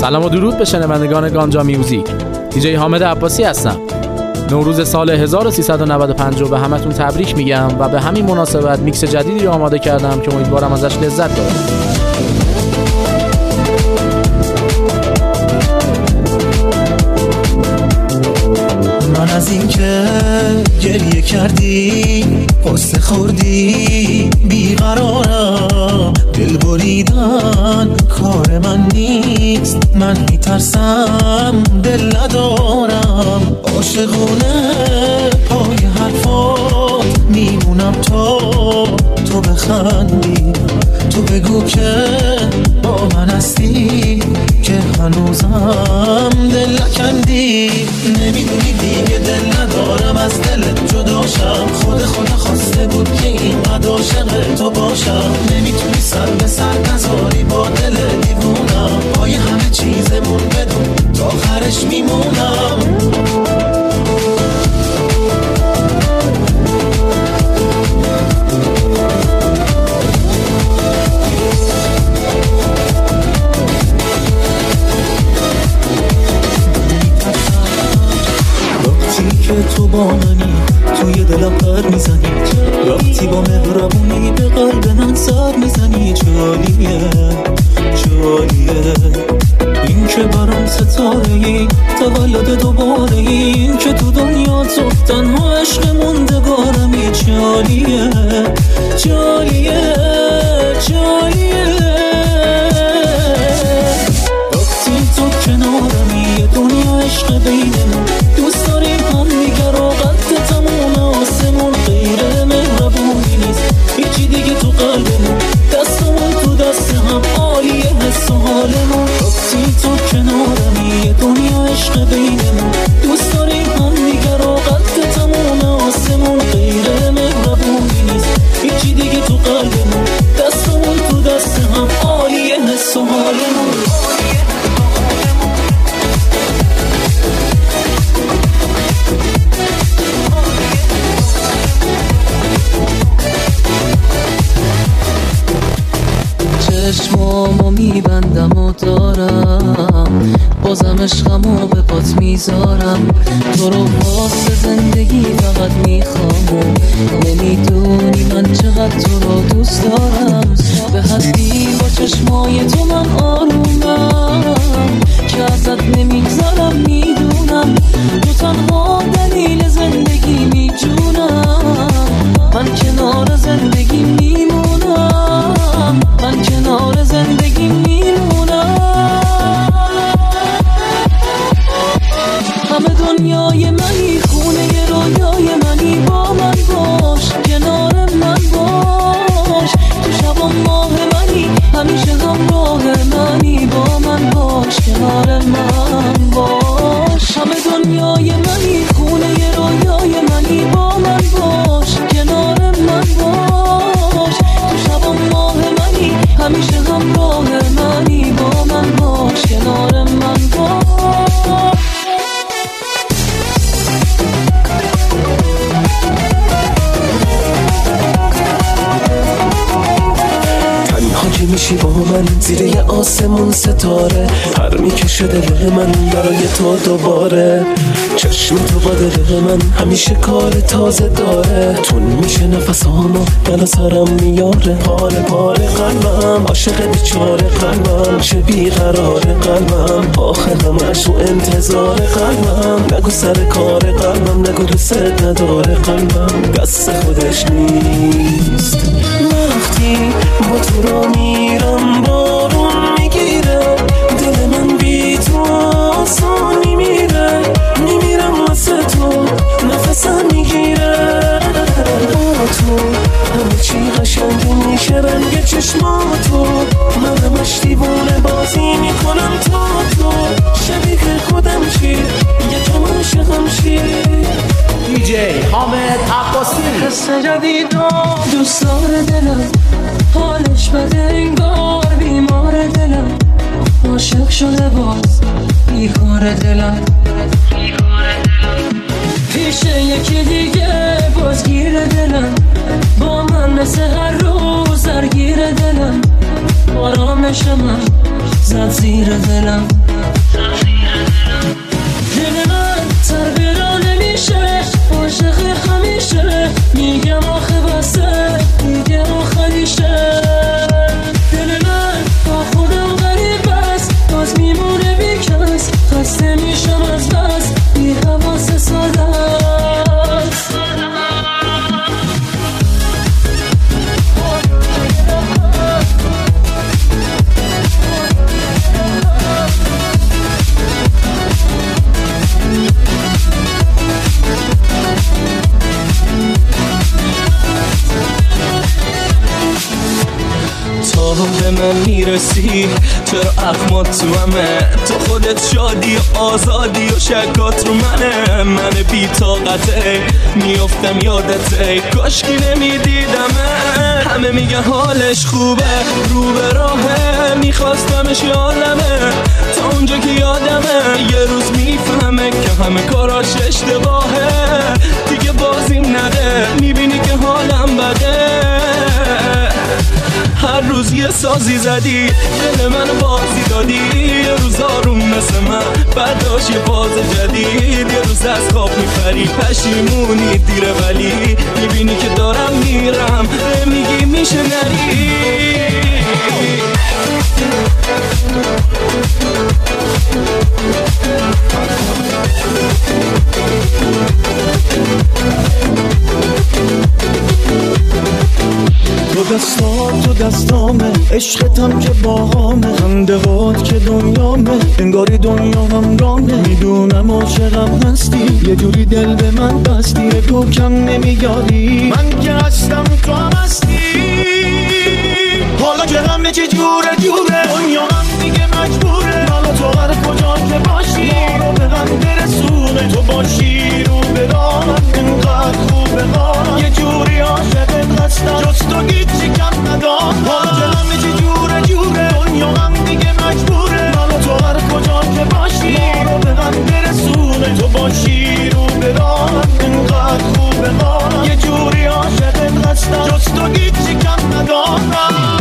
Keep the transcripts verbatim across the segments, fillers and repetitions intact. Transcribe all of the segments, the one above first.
سلام و درود به شنوندگان گانجا میوزیک. دیجی حامد عباسی هستم. نوروز سال هزار و سیصد و نود و پنج رو به همتون تبریک میگم و به همین مناسبت میکس جدیدی رو آماده کردم که امیدوارم ازش لذت ببرید. من از این که گریه کردی قصه خوردی بیقرارم، دل بریدن کار من نیست، من میترسم دل ندارم، عاشقونه پای حرفات میمونم تا تو بخندی، تو بگو که با من هستی که هنوزم دل نکندی. نمیدونی دیگه دل ندارم از دلت جداشم، خود خدا خواسته بود که اینقدر عاشق تو باشم. نمیتونی سر به سر نذاری با دل دیوونم، پای همه چیزمون بدون تا آخرش میمونم. که تو با منی توی دلم پر میزنی، وقتی با مهربونی به قلب من سر میزنی. جالیه جالیه این که برام ستاره ای، تولد دوباره ای، این که تو دنیا تو تنها عشق موندگارمی. جالیه جالیه جالیه وقتی تو کنارمی، یه دنیا عشق بینمون، دوست داریم هم دیگه رو قد تموم آسمون. غیر مهربونی نیست هیچی دیگه تو قلبمون، دستمون تو دست هم عالیه حس و حالمون. وقتی تو کنارمی، یه دنیا عشق بینمون، دوست داریم هم دیگه رو قد تموم آسمون. غیر مهربونی نیست هیچی دیگه تو قلبمون، دستمون تو دست هم عالیه حس و حالمون. چشمامو میبندم و دارم، بازم عشقمو به پات میذارم. تو رو واسه زندگی فقط میخوام و نمیدونی من چقدر تو رو دوست دارم. به حدی با چشمای تو من آرومم که ازت نمیگذارم، میدونم تو تنها دلیل زندگی میجونم. من کنار زندگی میمونم، من کنار زندگی میمونم. همه دنیای منی، خونه رویای منی، با من باش، کنار من باش. تو شب و ماه منی، همیشه همراه منی، با من باش، کنار من باش. همه دنیای منی، خونه رویای منی، با من باش، کنار من باش. تو شب و ماه منی، همیشه همراه منی، با من باش، کنار من باش. تنها که میشی با من زیر یه آسمون ستاره، پر میکشه دل من برای تو دوباره. چشم تو با دل من همیشه کار تازه داره، تون میشه نفسامو بالا سرم میاره. پاره پاره قلبم عاشق بیچاره قلبم، چه بیقرار قلبم، آخه همش تو انتظار قلبم. نگو سر کار قلبم، نگو دوست نداره قلبم، دست خودش نیست. وقتی با تو را میرم بارون میگیره، دل من بی تو آسان میمیره. میمیرم واسه تو، نفسم میگیره. با تو همه چی قشنگ میشه، رنگ چشماتو من همش دیوونه بازی میکنم. تا تو شبیه خودم چی، یکم عاشقم چی. دیجی حامد عباسی. قصه جدیدو دوست داره دلم، حالش بده انگار بیمار دلم. عاشق شده باز بیخور دلم، پیش یکی دیگه بازگیر دلم. با من مثل هر روز درگیر دلم، آرامش من زد زد زیر دلم دل من تربیرا نمیشه عاشق همیشه میگم آخه بسه میگه آخریشه دل من با خودم غریب است باز میمونه بیکس خسته میشم از بس بی حواس ساده است تا به من میرسی چرا اخمات تو همه تو خودت شادی و آزادی و شکات رو منه من بی طاقته میافتم یادته کاشکی نمیدیدمه همه میگن حالش خوبه رو به راهه میخواستمش یادمه تا اونجا که یادمه یه روز میفهمه که همه کاراش اشتباهه دیگه بازیم نده میبینی که حالم بده هر روز یه سازی زدی دل من بازی دادی یه روز آروم مثل من برداشت یه باز جدید یه روز از خواب میپری پشیمونی دیره ولی میبینی که دارم میرم میگی میشه نری تو دستام تو دستامه عشقتم که باهامه خنده هات که دنیامه انگاری دنیا همرامه میدونم عاشقم هستی یه جوری دل به من بستی تو کم نمیاری من که هستم تو هم هستی حالا که همه چه جوره جوره دنیا هم دیگه مجبوره حالا تو هر کجا که باشی ما رو به هم برسونه تو باشی رو به راهم انقدر خوبه حالم یه جوری عاشقت هستم جز تو هیچی کم ندارم حالا که همه چی جوره جوره دنیا هم دیگه مجبوره حالا تو هر کجا که باشی ما رو به هم برسونه تو باشی رو به راهم انقدر خوبه حالم یه جوری عاشقت هستم جز تو هیچی کم ندارم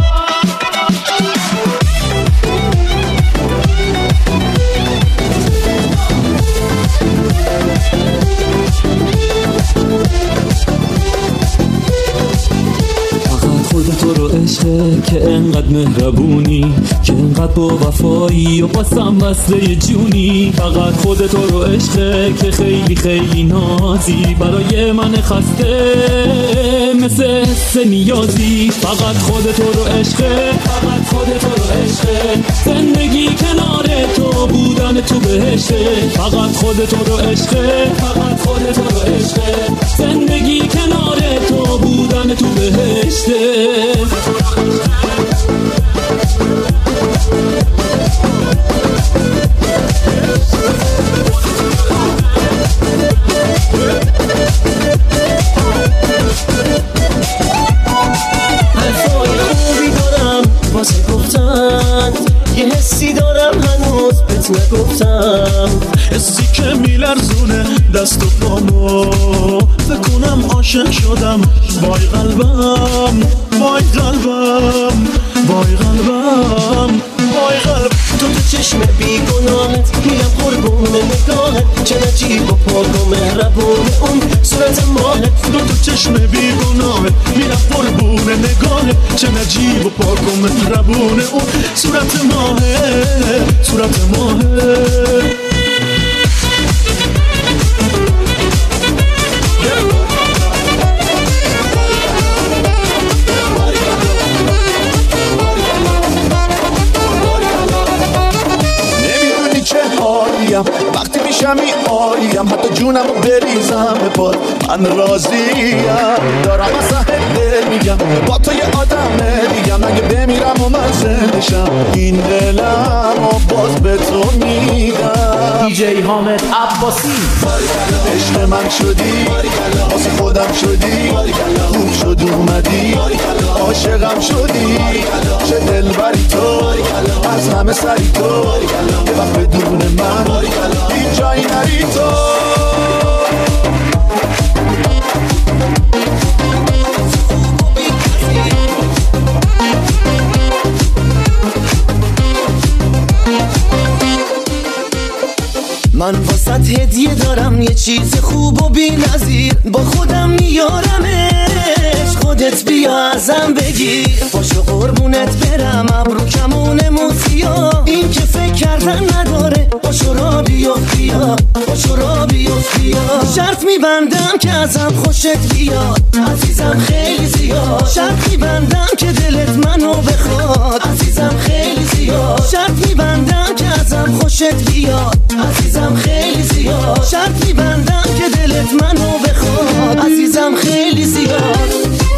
تو رو عشقه که انقدر مهربونی که انقدر با وفایی و باسم وصله جونی فقط خودت تو رو عشقه که خیلی خیلی نازی برای من خسته مثل حس نیازی فقط خودت تو رو عشقه فقط خودت تو رو عشقه زندگی کنار تو بودن تو بهشته فقط خودت تو رو عشقه فقط خودت تو رو عشقه زندگی کنار تو بودن تو بهشته حرفای خوبی دارم واسه گفتن یه حسی دارم هنوز بهت نگفتم حسی که میلرزونه دست و پامو بکنم عاشق شدم وای قلبم وای قلبم وای قلبم وای قلب تو تو چشم بیگناهت میرم قربون نگاهت چه نجیب و پاک و مهربون اون صورت ماهت تو تو چشم بیگناهت میرم قربون نگاهت چه نجیب و پاک و مهربون اون صورت ماهت صورت ماهت وقتی میشم این عالیم حتی جونم رو بریزم به پاد من راضیم دارم از ته دل میگم با تو یه آدمه دیگم اگه بمیرم و من زندشم این دلم و باز به تو میدم دیجی حامد عباسی عشق من شدی واسه خودم شدی خوب شد اومدی عاشقم شدی چه دلبری تو از همه سری تو یه وقت بدون من هیچ جایی نری تو چیز خوب و بی نظیر با خودم میارمش. خودت بیا ازم بگیر باشو قربونت برم ابرو کمون موسیا. این که فکر کردن نداره باشو را بیا بیا باشو را بیا بیا. شرط میبندم که ازم خوشت بیاد عزیزم خیلی زیاد. شرط میبندم که دلت منو بخواد عزیزم خیلی زیاد. شرط میبندم که ازم خوشت بیاد عزیزم خیلی زیاد. شرط میبندم که دلت منو بخواد عزیزم خیلی زیاد.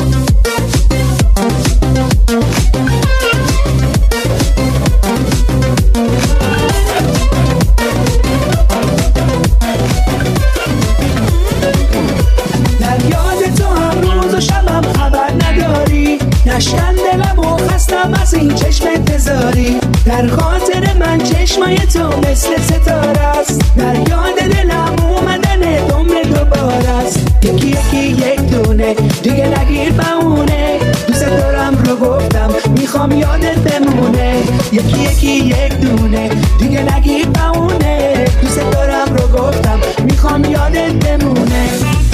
نشکن دلم و خستم از این چشم انتظاری. در خاطر من چشمای تو مثل ستاره است. در یاد دلم اومدن عمر دوباره است. یکی یکی یک دونه دیگه نگیر بمونه. دوست دارم رو گفتم میخوام یادت بمونه. یکی یکی یک دونه دیگه نگیر بمونه. دوست دارم رو گفتم میخوام یادت بمونه.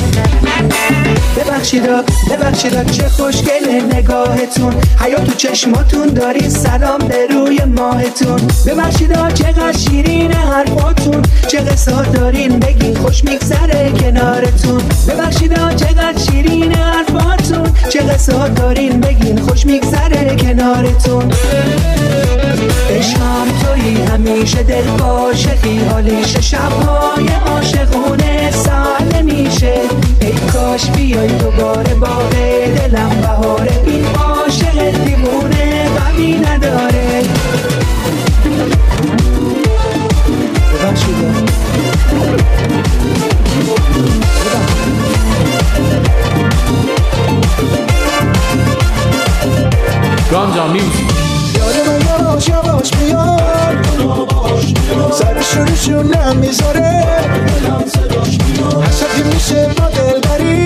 ببخشیدا ببخشیدا چه خوشگله نگاهتون. حیا تو چشماتون داری سلام به روی ماهتون. ببخشیدا چقدر شیرین حرفاتون. چه قصه دارین بگین خوش میگذره کنارتون. ببخشیدا چقدر شیرین حرفاتون. چه قصه دارین بگین خوش میگذره کنارتون. عشقم تویی همیشه دل عاشقی حالیشه. شبهای عاشقونه سال میشه. ای کاش بیای دوباره باغ دلم بهاره. این عاشق دیوونه غمی نداره. ببخشید گانجا میوزیک. یاد من یواش یواش بیاد سرش رو شونم میذاره. عشقی میشه با دل بری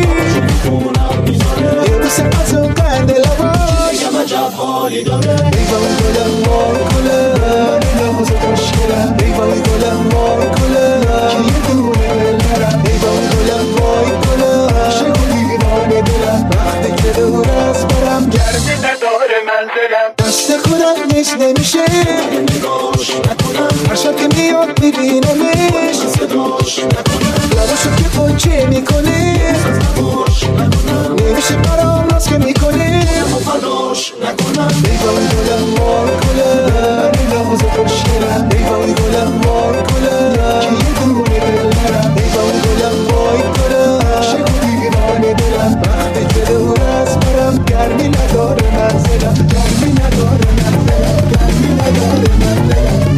یه بوسه از اون قند لباش یه مجب حالی داره. ایوان گلم وای گلم لحظه خوشگلم. ایوان گلم وای گلم که یه دونه دل برم. ایوان گلم وای گلم شکل دیوانه دلم. وقتی که دور از برم گرمی نداره من دلم. دست خودم نیست نمیشه نگاش نکنم. هر شب که میاد میبینمش صداش نکنم. لباشو که پنچه میکنه نمیشه برام راست که میکنه فداش نکنم. ایوان گلم وای گلم لحظه خوشگلم. ایوان گلم وای گلم که یه دونه دل برم. ایوان گلم وای گلم شکل دیوانه دلم. وقتی که دور از برم گرمی نداره منزلم. گرمی نداره منزلم. گرمی نداره منزلم.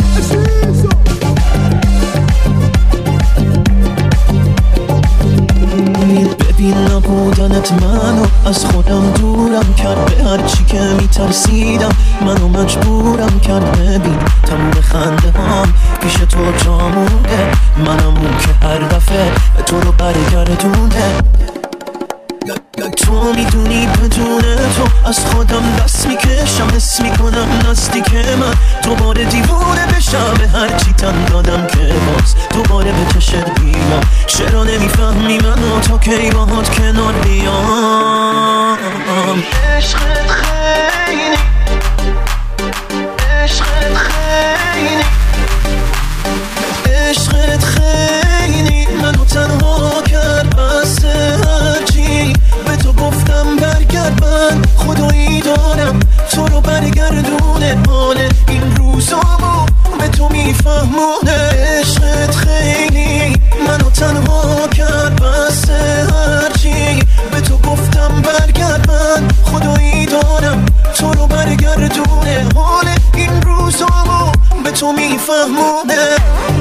ببین نبودنت منو از خودم دورم کرد. به هرچی که میترسیدم منو مجبورم کرد. ببین تمام خنده هام پیش تو جامونده. منم اون که هر دفعه به تو رو برگردونه. تو میدونی بدون تو از خودم دست میکشم. حس میکنم نزدیک من دوباره دیوونه بشم. به هرچی تن دادم که باز دوباره به چشت بیام. چرا نمیفهمی منو تا کی باهات کنار بیام. عشقت خیلی عشقت خیلی عشقت خیلی منو تنها کرد. بس هرچی به تو گفتم برگرد. من خدایی دارم تو رو برگردونه. حال این روزامو به تو میفهمونه. عشقت خیلی منو تنها کرد. بس هرچی به تو گفتم برگرد. من خدایی دارم تو رو برگردونه. حال این روزامو به تو میفهمونه.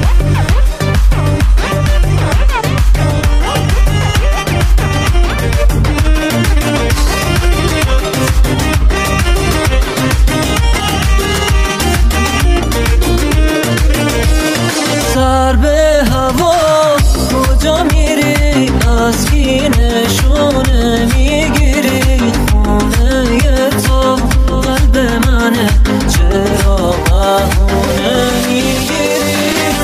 سر به هوا کجا میری؟ از کی نشونه میگیری؟ خونه تو قلب منه چرا بهونه میگیری؟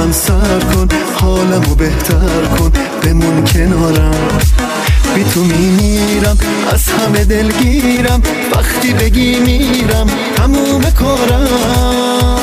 من سر کن، حالمو بهتر کن، بمون کنارم. بی تو میمیرم، از همه دلگیرم، وقتی بگی میرم تموم کارم.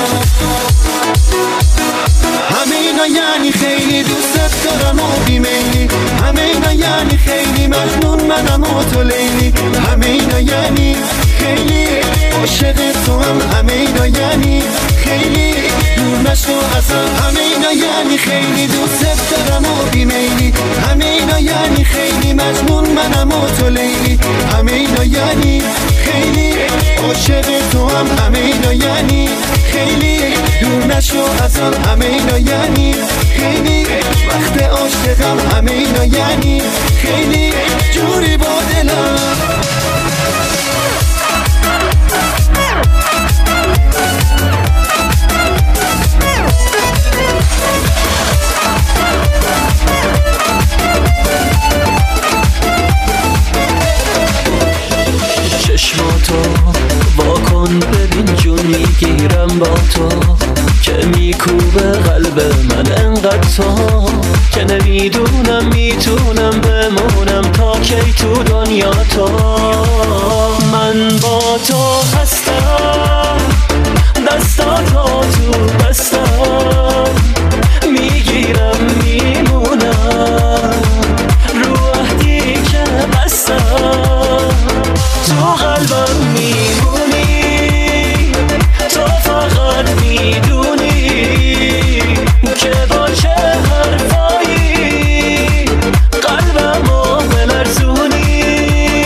همینا یعنی خیلی دوست دارم و بیمیلی، همینا یعنی خیلی مجنون منم و تو لیلی، همینا یعنی خیلی عاشق تو هم، همینا یعنی خیلی دور نشو ازم، همینا یعنی خیلی دوست دارم و بیمیلی، همینا یعنی خیلی مجنون منم و تو لیلی، همینا یعنی خیلی عاشق تو هم، همینا یعنی خیلی دور نشو ازم، همینا یعنی خیلی وقت عاشقم، همینا یعنی خیلی جوری با دلم. چشماتو واکن ببین جون میگیرم با تو، که میکوبه قلب من انقدر تو، که نمیدونم میتونم بمونم تا کی تو دنیا تو. من با تو هستم، دستاتو تو دستم میگیرم میمونم، رو عهدی که بستم تو قلبم میمونی، تو فقط میدونی که با چه حرفایی قلبمو بلرزونی.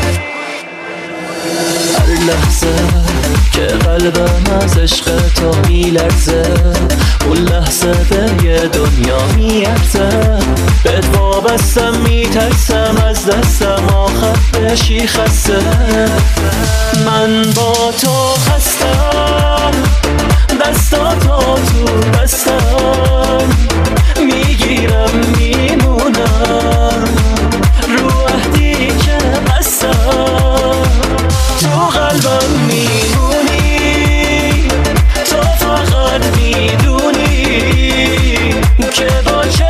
هر لحظه که قلبم از عشق تو میلرزه، اون لحظه به یه دنیا میارزه. بهت وابستم میترسم از دستم آخر بشی خسته. من با تو هستم، دستاتو تو دستم میگیرم میمونم، رو عهدی که بستم تو قلبم میمونی، تو فقط میدونی که با چه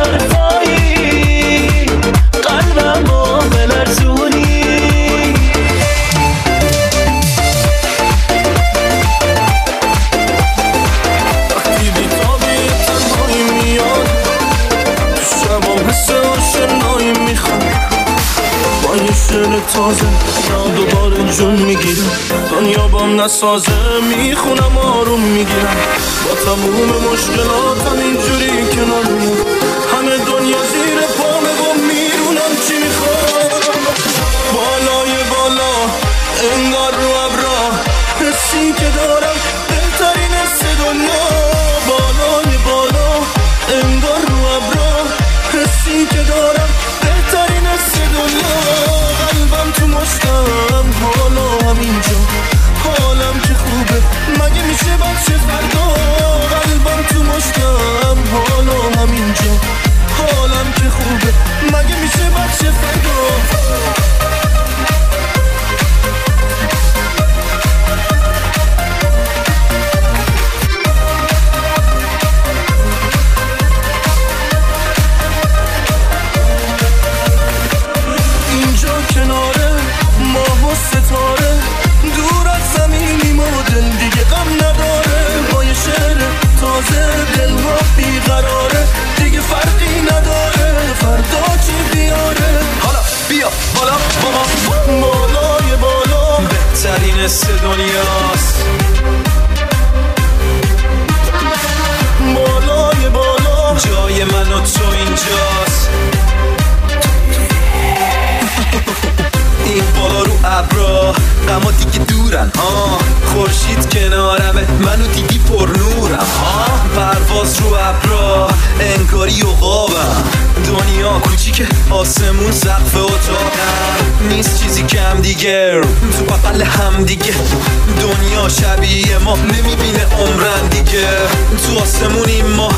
حرفایی قلبمو بلرزونی. وقتی بیتابی تنهایی میاد، تو شبام حس آشنایی میخوام، با یه شعر تازه دوباره جون میگیرم، دنیا بام نسازه میخونم آروم میگیرم، با تموم مشکلاتم اینجوری کنار میام، همه دنیا زیر پامه و میرونم چی میخوام. بالای بالا انگار رو ابرا، حسی که دارم بهترین حس دنیا. بالای بالا انگار رو ابرا، حسی که دارم بهترین حس دنیا. قلبم تو مشتم حالا همینجا، حالم که خوبه مگه میشه بچه فردا. قلبم تو مشتم حالا همینجا، حالم که خوبه مگه میشه بچه فردا. کناره ماه و ستاره، دور از زمینیم و دل دیگه غم نداره. با یه شعر تازه دلها بیقراره، دیگه فرقی نداره فردا چی بیاره. حالا بیا بالا بابا، بالای بالا بهترین حس دنیاست. بالای بالا جای من و تو اینجاست. این بالا رو ابرا غما دیگه دورن ها، خورشید کنارمه منو دیگی پر نورم ها. پرواز رو ابرا انگاری عقابم، دنیا کوچیکه آسمون سقف اتاقم. نیست چیزی کم دیگه تو بغل هم دیگه، دنیا شبیه ما نمیبینه عمرن دیگه. تو آسمونیم ما